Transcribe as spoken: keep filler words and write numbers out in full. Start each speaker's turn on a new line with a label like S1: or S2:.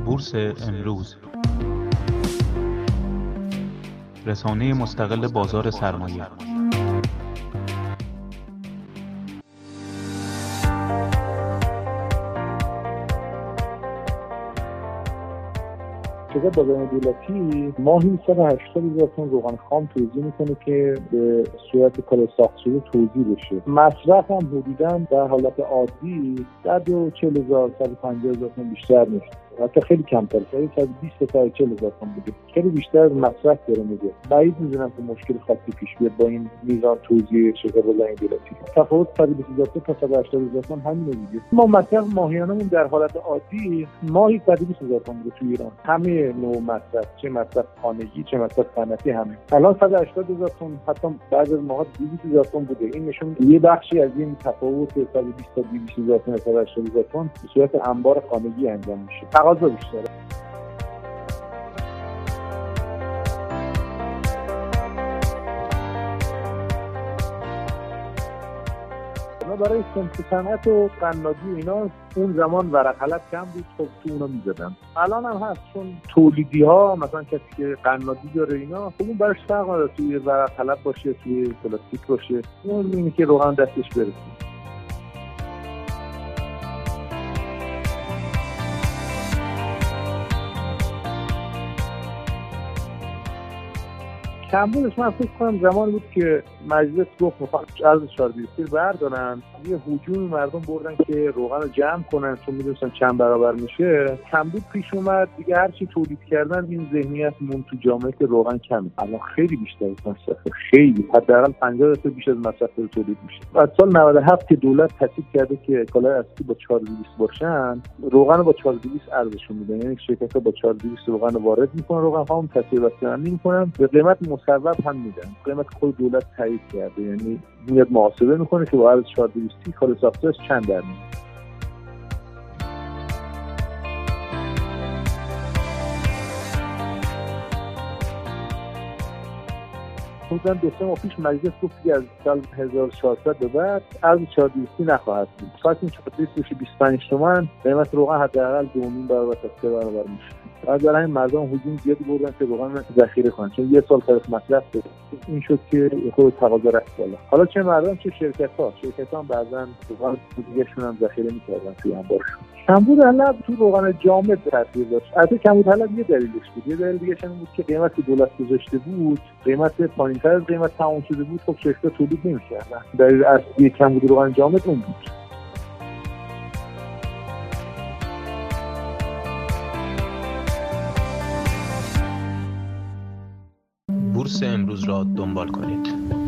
S1: بورس امروز، رسانه مستقل بازار سرمایه.
S2: شرکت بازار دولتی ماهی صد و هشتاد هزار تن روغن خام توزیع میکنه که به صورت کالا ساخت شده توزیع بشه. مصرف هم حدوداً در حالت عادی صد و چهل هزار صد و پنجاه هزار تن بیشتر نیست، حتی خیلی کمتر، خیلی صد و بیست تا چهل هزار تن بوده، خیلی بیشتر از مصرف داره میده. بعید میدونم که مشکل خاصی پیش بیاد با این میزان توزیع شرکت بازار دولتی. تفاوت صد و بیست هزار تا صد و هشتاد هزار تن همینه دیگه. ما مصرف ماهیانمون در حالت عادی ماهی صد و بیست هزار تن بوده تو ایران، همه نوع مصرف، چه مصرف خانگی چه مصرف صنعتی همه. الان صد و هشتاد هزار تن، حتی بعضی از ماها دویست هزار تن بوده. این نشون یه بخشی از این تفاوت صد و بیست تا دویست هزار تن صد و هشتاد هزار تن به صورت انبار خانگی انجام میشه. تقاضا بیشتره. برای صنف صنعت و قنادی و اینا اون زمان ورق حلب کم بود، خب تو اونا میزدن. الان هم هست، چون تولیدی ها مثلا کسی که قنادی داره اینا، خب اون براش فرق نداره توی ورق حلب باشه توی پلاستیک باشه، اون اینه که روغن دستش برسه. کمبودش من فکر کنم زمان بود که مجلس گفت میخوان ارز چهار بیستی رو بردارن، یه هجوم مردم بردن که روغن رو جمع کنن چون میدونستن چند برابر میشه. کمبود پیش اومد دیگه، هرچی تولید کردن این ذهنیت مون تو جامعه که روغن کمه. الان خیلی بیشتر از مصرف، خیلی حداقل پنجاه درصد بیش از مصرف تولید میشه. از سال نود و هفت که دولت تصویب کرده که کالای اصلی با چهار بیست باشن، روغن رو با چهار بیست ارزشون میدن، یعنی شرکت‌ها با چهار بیست روغن رو وارد میکنن، روغن خام تصویب بسته‌بندی میکنن، به قیمت مصوب هم میدن، قیمت خود دولت تایید کرده، یعنی میاد محاسبه میکنه که با ارز چهار بیست کالا ساختش چند درصد. حدوداً دو سه ماه پیش مجلس گفت که از سال هزار و چهارصد به بعد ارز چهار بیست نخواهد بود. فقط این چهار بیست بشه بیست و پنج تومن، قیمت روغن حداقل دو و نیم برابر تا سه برابر میشه. از در همین مردم هجوم زیادی بردن که روغن رو ذخیره کنن، چون یه سال تاریخ مصرف بود. این شد که خود تقاضا رفت بالا. حالا چه مردم چه شرکت‌ها، شرکت‌ها هم بعضن روغن دیگه‌شون هم ذخیره می‌کردن توی انبارشون. کمبود حلب تو روغن جامد تاثیر داشت. البته کمبود حلب یه دلیلش بود، یه دلیل دیگه‌ش این بود که قیمت که دولت گذاشته بود، قیمت پایین‌تر از قیمت تمام شده بود، خب شرکت‌ها تولید نمی‌کردن. دلیل اصلی کمبود روغن جامد اون بود.
S1: بورس امروز را دنبال کنید.